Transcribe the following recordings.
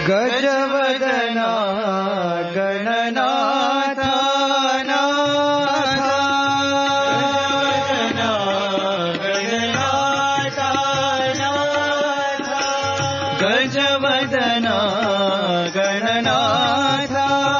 गजवदना गणनाथ गजवदना गणनाथ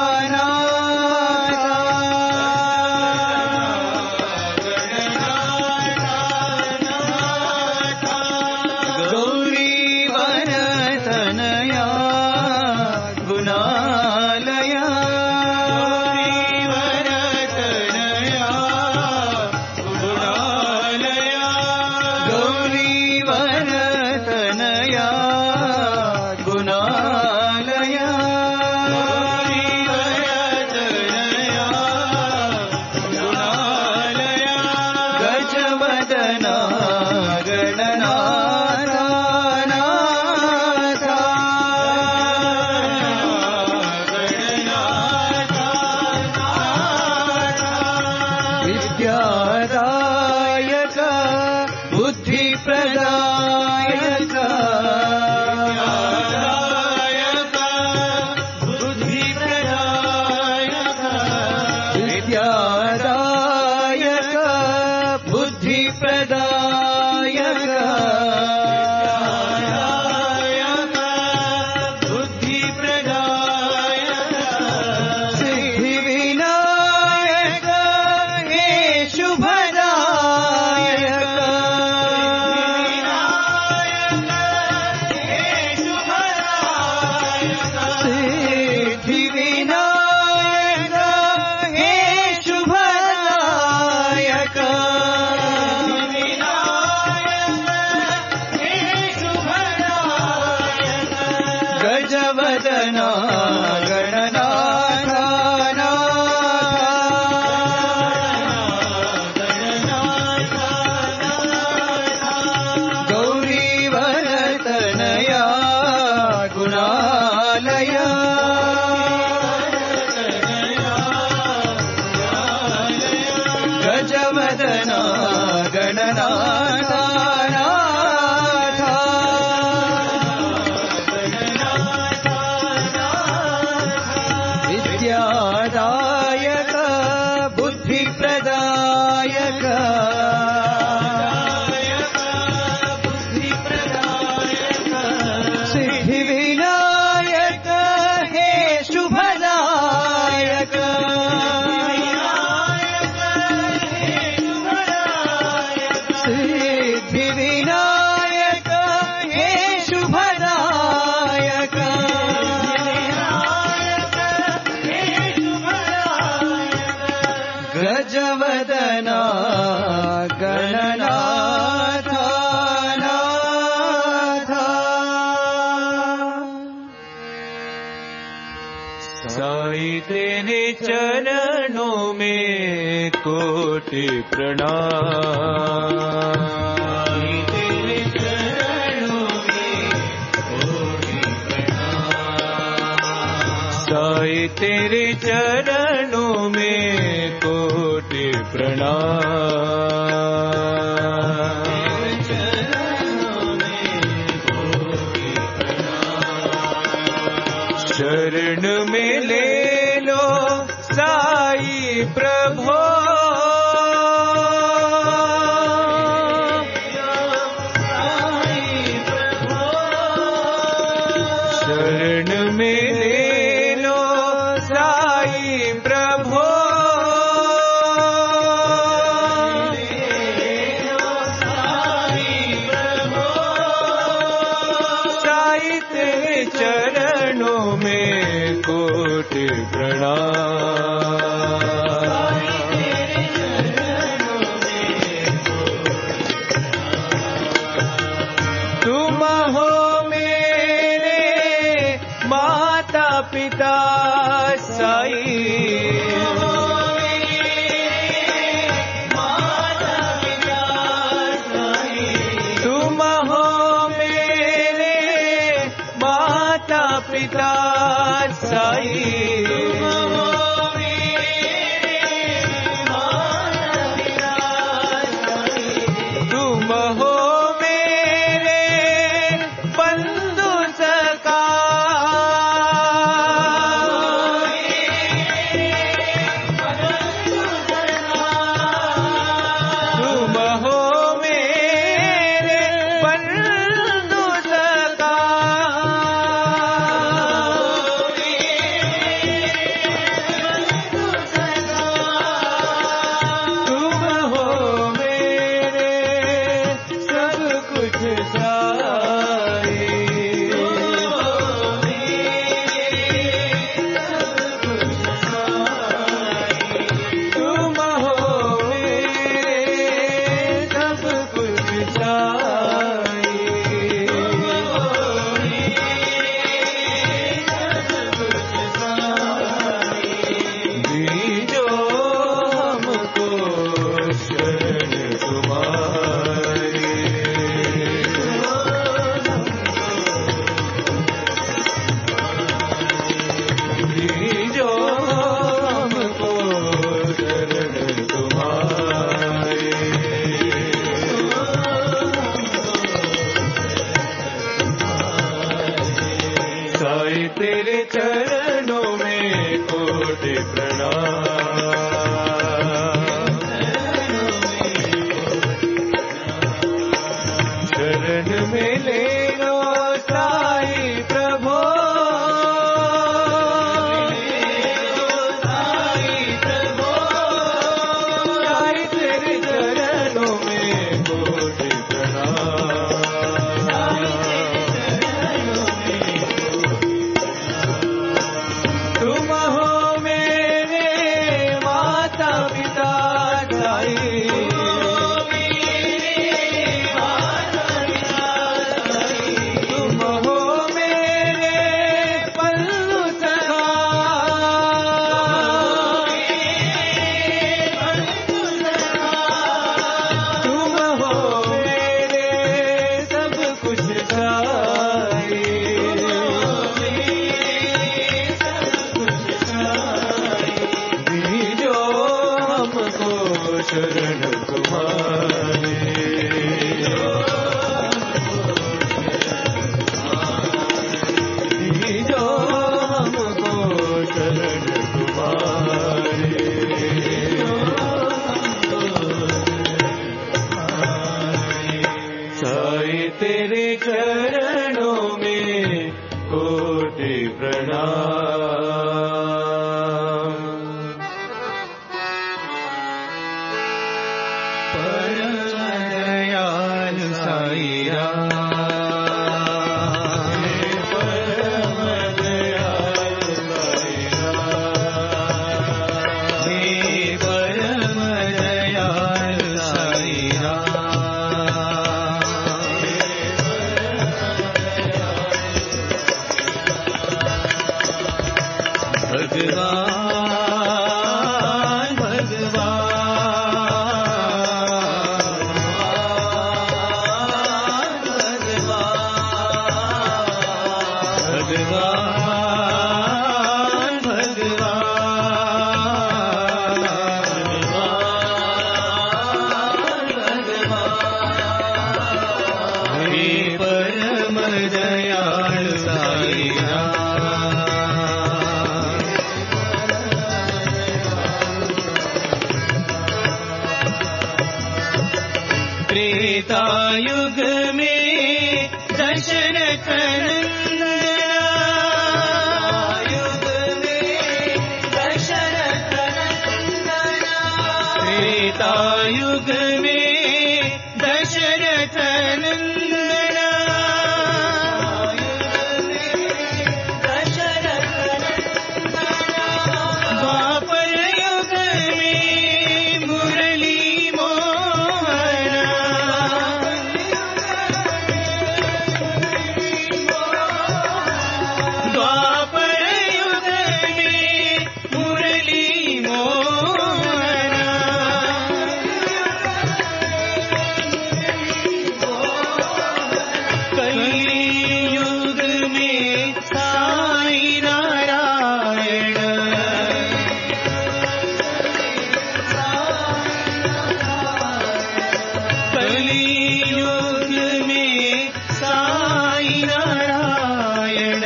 चरणों में कोटि प्रणाम, तेरे चरणों में कोटि प्रणाम, साईं तेरे चरणों में कोटि प्रणाम, तेरे चरणों में कोटि प्रणाम, शरण में ले साई प्रभो शरण में ले लो साई प्रभो, साई तेरे चरणों में कोटि प्रणाम, तुम हो मेरे माता पिता साई, तुम हो मेरे माता पिता साई, तुम हो मेरे बंधु सखा तेरे चरणों में कोटि प्रणाम। शरण में ले लो साई प्रभु, साई प्रभु, साई तेरे चरणों में कोटि प्रणाम। तुम हो मेरे माता पिता साई, तुम हो मेरे पल्लू सखा, तुम हो मेरे सब कुछ साई, दीजो हमको शरण तुम्हारी, दीजो हमको शरण तुम्हारी। साई तेरे चरणों में कोटि प्रणाम। परम दयालु साई राम, परम दयालु साई राम, परम दयालु साई भगवान परम दयालु साई त्रेता युग में दशरथ नंदना, युग में दशरथ नंदना, त्रेता युग में दशरथ नंदना, युग में दशरथ नंदना, द्वापर युग में मुरली मोहना, द्वापर युग में मुरली मोहना, कली युग में साई नारायण, कली युग में साई नारायण,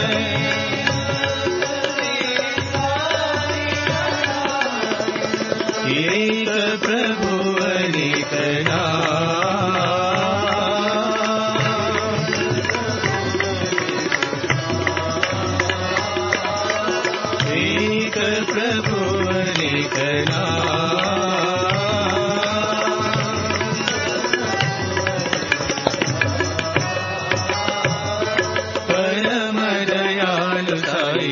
एक प्रभु अनेक नाम, एक प्रभु अनेक नाम। परम दयालु साई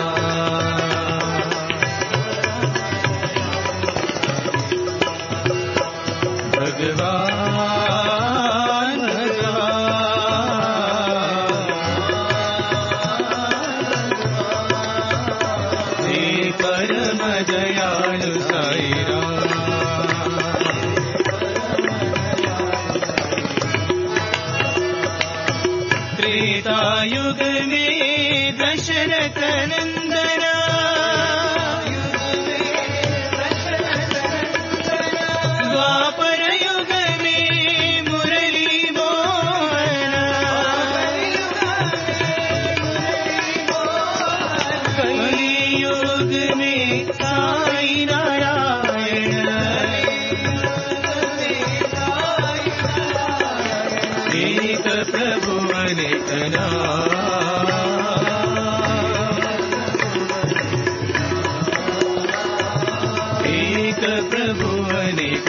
भगवान हे परम दयालु साई त्रेता युग में दशरथ नंदना, द्वापर युग में मुरली मोहना, अनेक नाम, एक प्रभु अनेक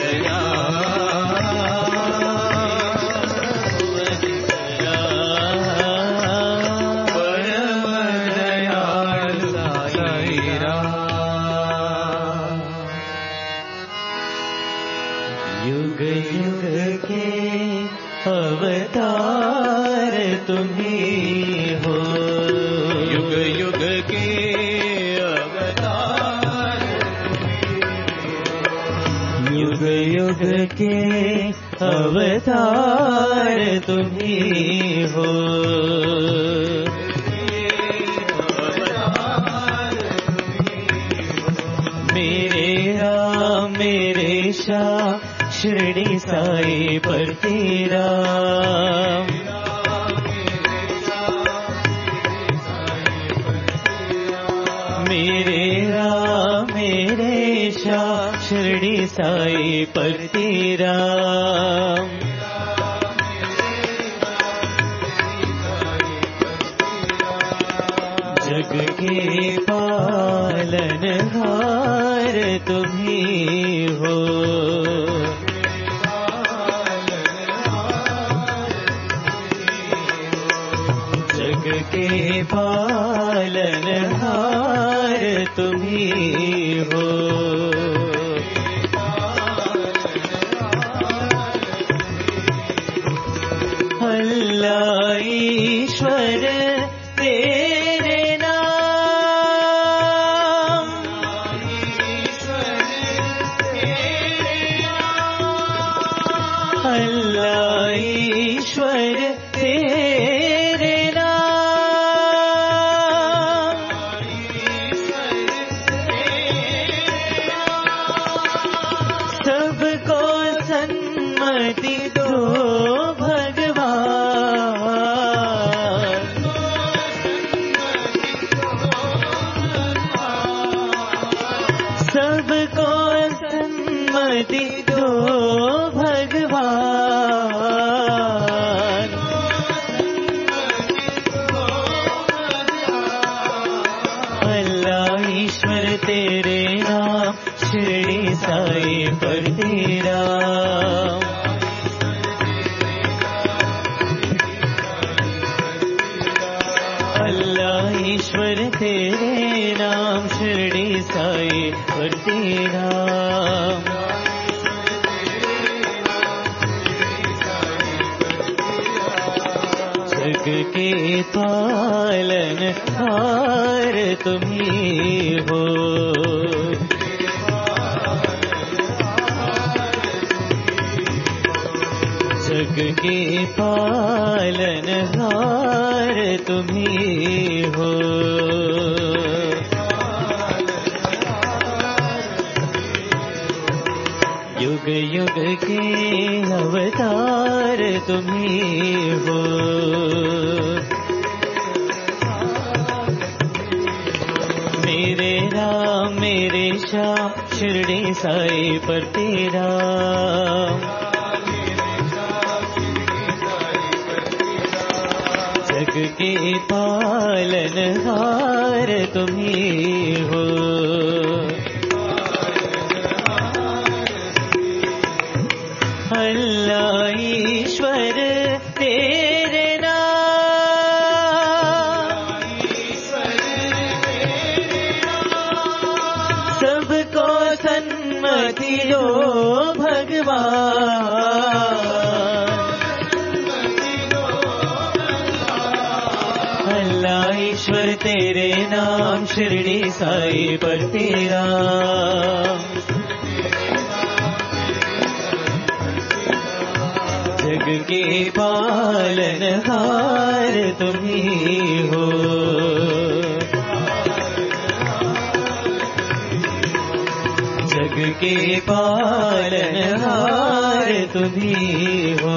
अवतार तुम्ही हो, युग युग के अवतार, युग युग के अवतार तुम्ही हो, मेरे राम मेरे शाह शिरडी साई पर तेरा, मेरे राम मेरे शाह शिरडी साई पर तेरा, जग के पालनहार तुम्ही हो, के पालनहार तुम्ही हो, अल्लाह ईश्वर तेरे नाम, अल्लाह ईश्वर तेरे सन्मति दो भगवान, सबको सन्मति दो भगवान, अल्लाह ईश्वर तेरे नाम शिरडी साई पर तेरा, अल्लाह ईश्वर तेरे नाम शिरडी साई पर तेरा, जग के पालनहार तुम्ही हो, जग के पालनहार तुम्ही हो, युग युग के अवतार तुम्ही हो, मेरे राम मेरे शाह शिरडी साई पर तेरा, जग के पालनहार तुम्ही हो, अल्लाह ईश्वर तेरे नाम, सबको सन्मति दो भगवान, अल्लाह ईश्वर तेरे नाम शिरडी साई पर तेरा, जग के पालनहार तुम्ही हो, जग के पालनहार तुम्ही हो,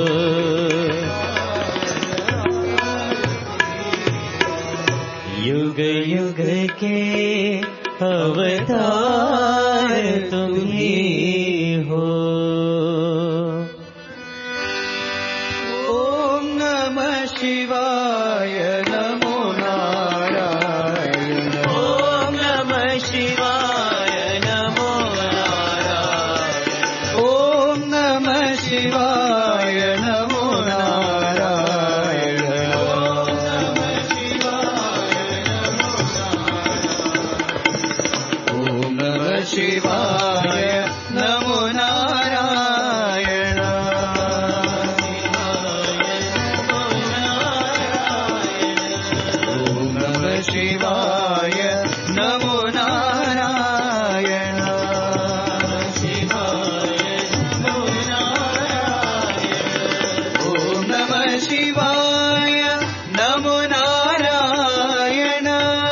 युग युग के अवतार तुम्ही हो। ओम नमः शिवाय। शिवाय नमो नारायण। ओम नमः शिवाय नमो नारायण। ओम नमः शिवाय नमो नारायण। ओम नमः शिवाय नमो नारायण। ओम नमः शिवाय नमो नारायण। ओम नमः शिवाय नमो नारायण।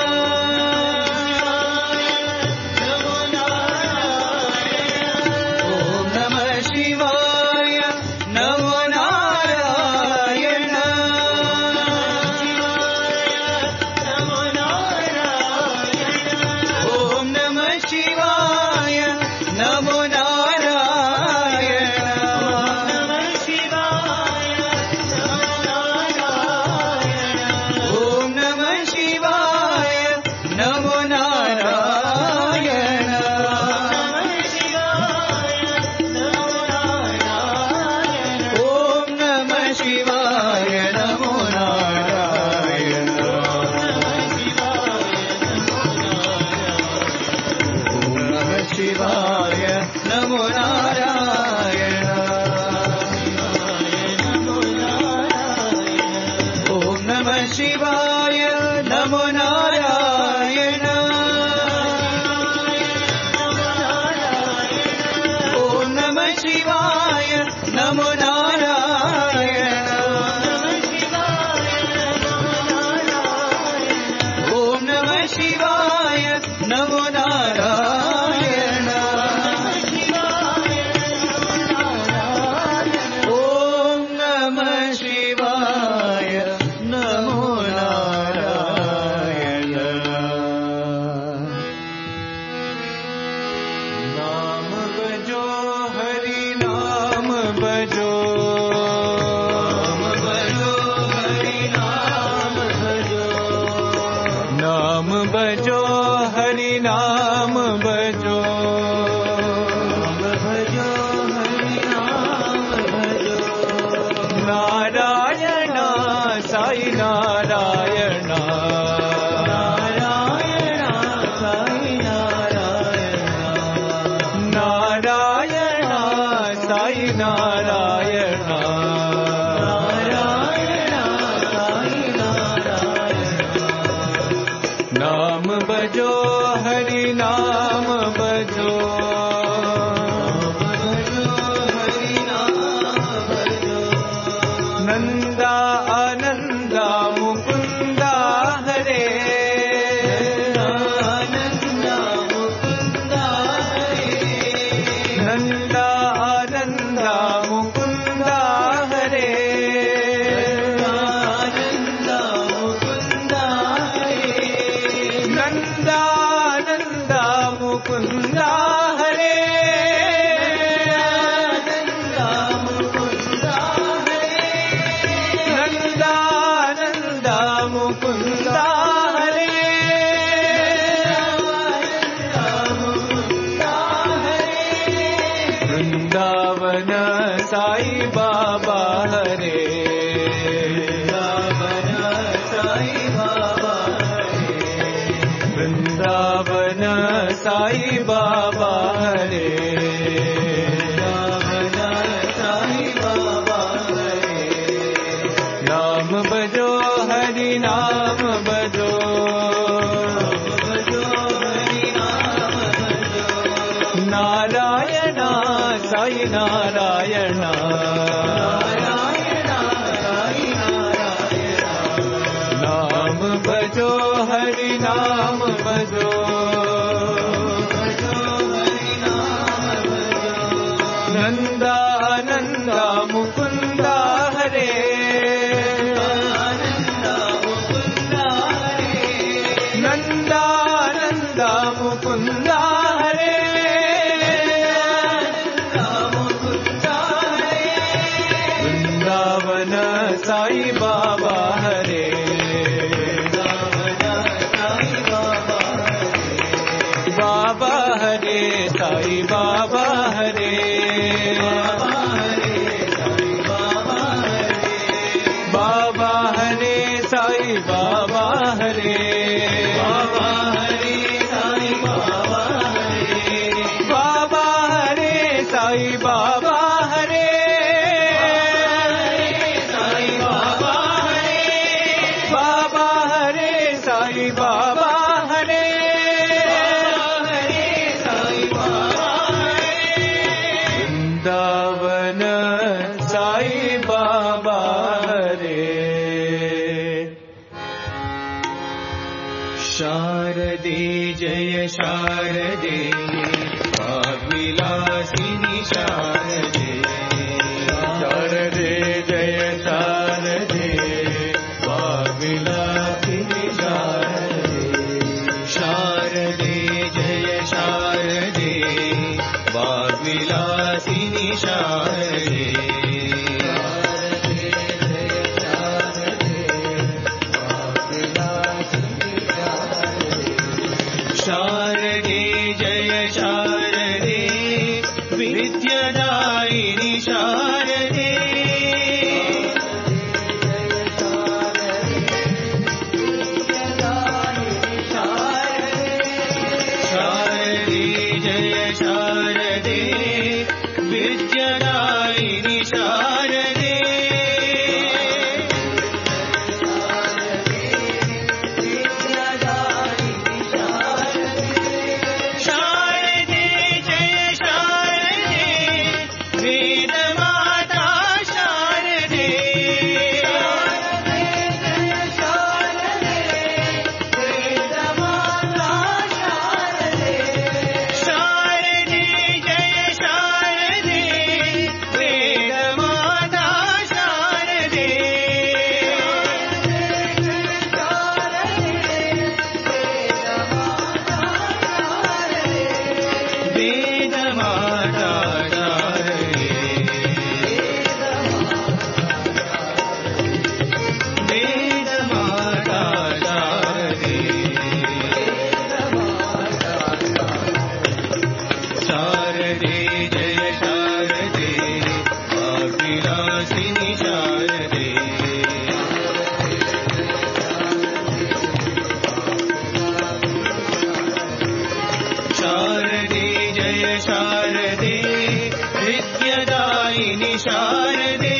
ओम नमः शिवाय नमो नारायण। ओम नमः शिवाय नमो नारायण। ओम नमः शिवाय नमो नारायण। ओम नमः शिवाय नमो नारायण। ओम नमः शिवाय नमो नारायण। ओम नमः शिवाय नमो नारायण। ओम नमः शिवाय नमो नारायण। ओम नमः शिवाय नमो नारायण। ओम नमः शिवाय नमो नारायण। नाम बजो हरि नाम बजो। नाम बजो हरि नाम बजो। नारायण साई नारायण। नारायण साई नारायण। नाम बजो हरि नाम बजो। नंदा आनंदा मुकुंदा हरे। नंदा आनंदा मुकुंदा हरे। नंदा आनंदा मुकुंदा हरे। नंदा आनंदा मुकुंदा हरे। वृंदावन साई बाबा हरे। वृंदावन साई बाबा हरे। नाम बजो हरि नाम बजो। नारायण साई नारायण। नाम बजो हरि नाम बजो। नंदा नंदा मुकुंदा हरे। बाबा हरे साई बाबा हरे बाबा हरे साई बाबा हरे बाबा हरे साई बाबा हरे साई बाबा हरे बाबा हरे साई बाबा हरे साई बाबा हरे वृंदावन साई बाबा हरे शारदे जय शारदे वाग्विलासिनी शारदे शारदे जय शारदे वाग्विलासिनी शारदे शारदे जय शारदे वाग्विलासिनी शारदे शारदे जय शारदे विद्यादायिनी शारदे शारदे जय शारदे विद्यादायिनी शारदे शारदे जय शारदे विद्यादायिनी शारदे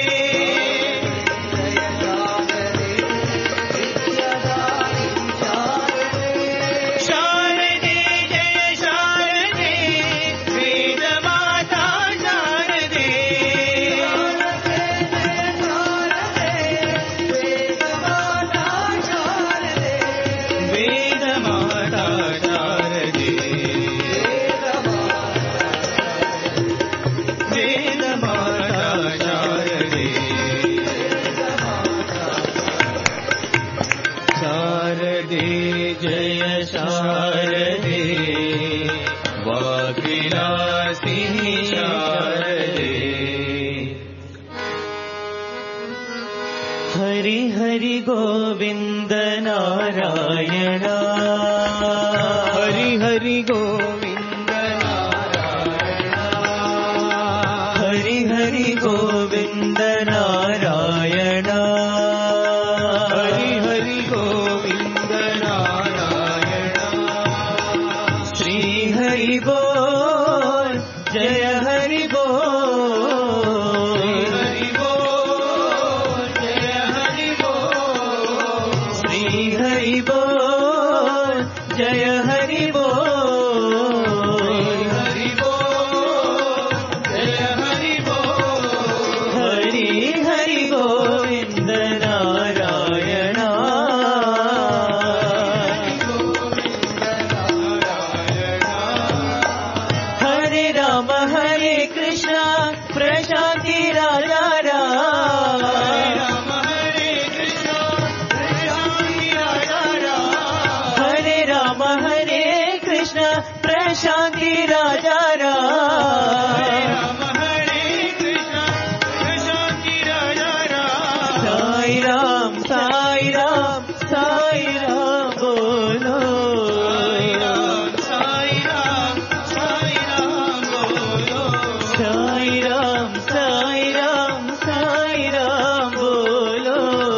शारदे जय शारदे वेदमाता शारदे वेदमाता शारदे शारदे जय शारदे वाग्विलासिनी शारदे हरि हरि गोविंद नारायण हरि हरि गोविंद नारायण हरि हरि गोविंद नारायण हरि हरि गोविंद नारायण श्री हरि बोल जय हरि बोल हरि बोल जय हरि बोल श्री हरि बोल जय हरि बोल हरि बोल जय हरि बोल हरि हरि गोविंद नारायण हरे राम हरे कृष्ण प्रशांति राजा राम राम हरे कृष्ण प्रशांति राजा राम हरे राम हरे कृष्ण प्रशांति राजा राम राम हरे कृष्ण प्रशांति राजा राम साई राम साई राम साई राम बोलो साई राम साई राम साई राम बोलो साई राम साई राम साई राम बोलो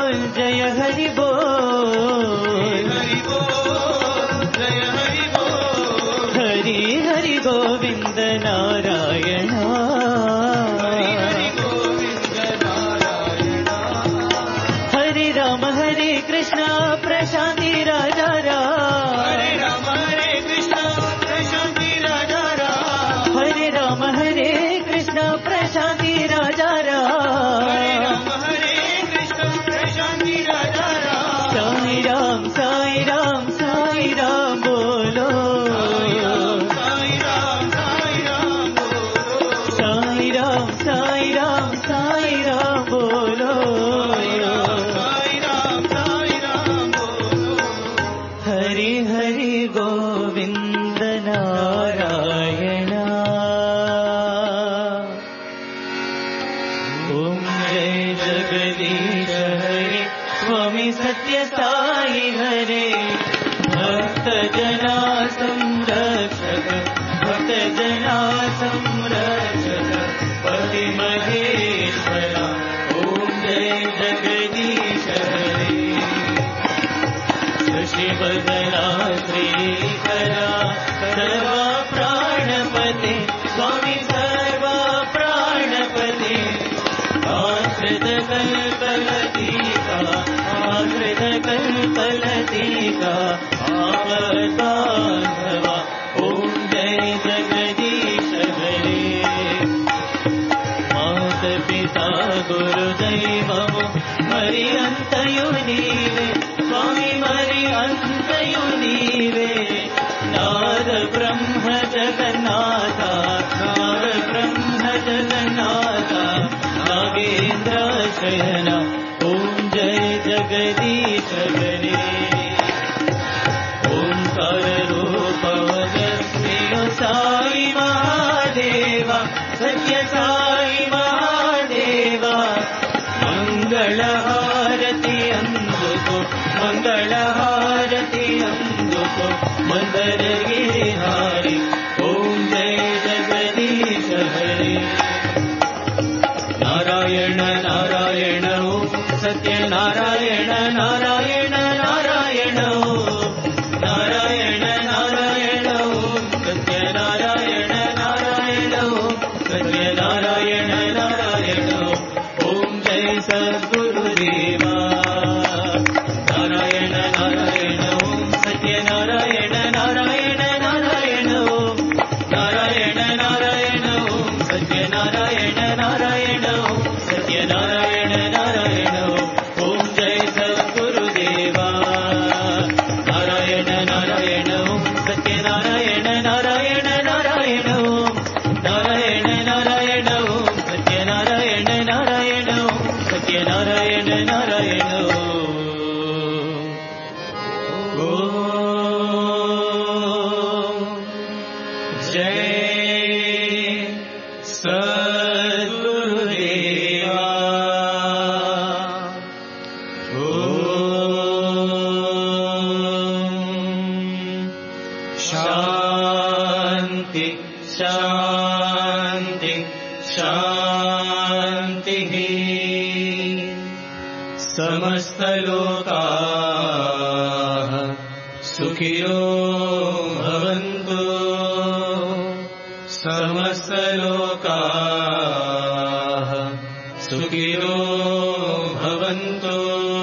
बोल जय हरि बोल हरि बोल जय हरि बोल हरि हरि गोविंद नारायण हरि हरि गोविंद नारायण हरे राम हरे कृष्ण प्रशांति राजा हरे राम हरे कृष्ण प्रशांति राजा हरे राम हरे कृष्ण प्रशांति राजा हरे राम हरे कृष्ण प्रशांति राजा साई राम साई राम साई राम बोलो साई राम बोलो साई राम साई राम साई राम बोलो साई राम बोलो हरि हरि गोविंद नारायण ओम जय जगदीश हरे स्वामी सत्य साई हरे भक्त जना संरक्षक भक्त जना संरक्षक पति महेश्वरा ओम जय जगदीश हरे शशिवदना श्रीकरा सर्वा प्राणपते स्वामी सर्वा प्राणपते आश्रित कल्पलतिका आपदान्धवा ॐ जय जगदीश हरे मात पिता गुरुदैवम मरि अंतयु नीवे स्वामी मरि अंतयु नीवे नाद ब्रह्म जगन्नाथा नाद ब्रह्म जगन्नाथा नागेन्द्र शयना ॐ जय जगदीश हरे ओंकार रूप वदस्मिय साई महादेवा सत्य साई महादेवा मंगलहारति अंदुको मंगलहारति अंदुको मंदर गिरिहारी ओम जय जगदीश हरे नारायण नारायण ओम सत्य नारायण नारायण नारायण नारायण नारायण ओम सत्य नारायण नारायण ओम सत्य नारायण नारायण ओम जय सद्गुरुदेवा नारायण नारायण ओम सत्य नारायण नारायण नारायण ओम नारायण नारायण ओम सत्य नारायण नारायण ओम सत्य नारायण नारायण ओम जय सद्गुरुदेवा नारायण नारायण ओम सत्य नारायण नारायण नारायण ओम नारायण नारायण ओम सत्य नारायण नारायण ओम सत्य नारायण नारायण ओम जय सद्गुरुदेवा शांति शांति शांतिः समस्तलोकाः सुखिनो भवन्तु समस्तलोकाः सुखिनो भवन्तु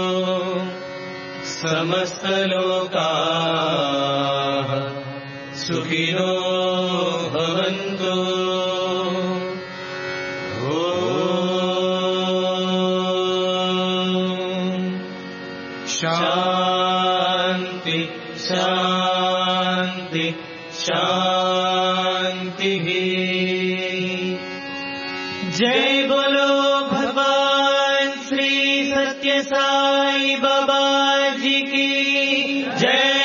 समस्तलोकाः सुखिनो भवन्तु शांति शांति शांतिः जय बोलो भगवान श्री सत्य साई बाबा जी की जय।